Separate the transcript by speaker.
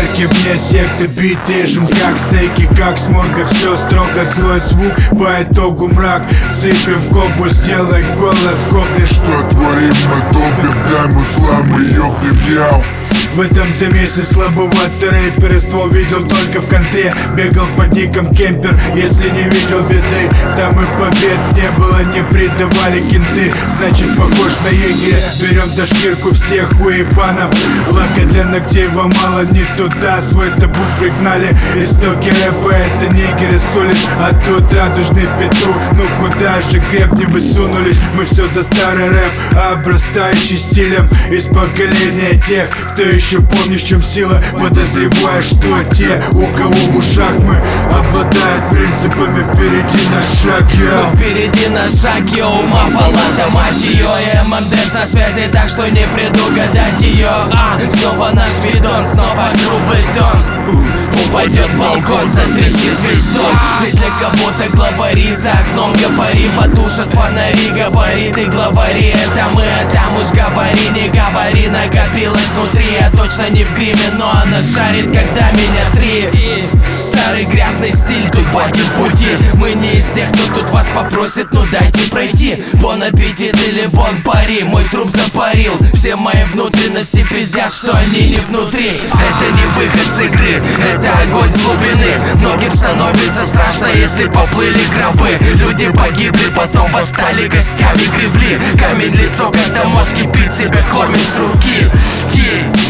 Speaker 1: Проверки вне секты, бит режем как стейки, как с морга. Все строго, злой звук, по итогу мрак. Сыпем в колбу, сделай голос гоблин.
Speaker 2: Что творим, мы топим, дай мусла, мы ёбнем, яу.
Speaker 1: В этом замесе слабоватый рэпер. И ствол видел только в контре. Бегал под ником Кемпер. Если не видел беды, там и побед не было, не предавали кенты. Значит похож на егеря. Берем за шкирку всех уебанов. Лака для ногтей вам мало, не туда свой табу пригнали. Истоки рэпа это нигеры с улиц, а тут радужный петух. Ну куда же гребни высунулись? Мы все за старый рэп, обрастающий стилем. Из поколения тех, кто еще помнишь, в чем сила. Подозреваю, что те, у кого в ушах мы, обладают принципами. Впереди на шаг, я.
Speaker 3: Впереди на шаг, я ума палата, мать ее. ММД на связи, так что не предугадать ее. Снова наш видон, снова грубый тон. Упадет балкон, затрещит весь дом. Ведь для кого-то главари за окном габари потушат фонари, габариты главари. Это мы, а там уж говори, не говори. Накопилось внутри, я точно не в гриме, но она шарит, когда меня три. И старый грязный стиль, тут баки в пути. Мы не из тех, кто тут вас попросит, ну дайте пройти. Бон аппетит или бон пари, мой труп запарил. Все мои внутренности пиздят, что они не внутри. Это не выход с игры, это огонь с глубины. Многим становится страшно, если поплыли гробы. Люди погибли, потом восстали, костями гребли. Камень лицо, когда мозг кипит, себя кормит с руки.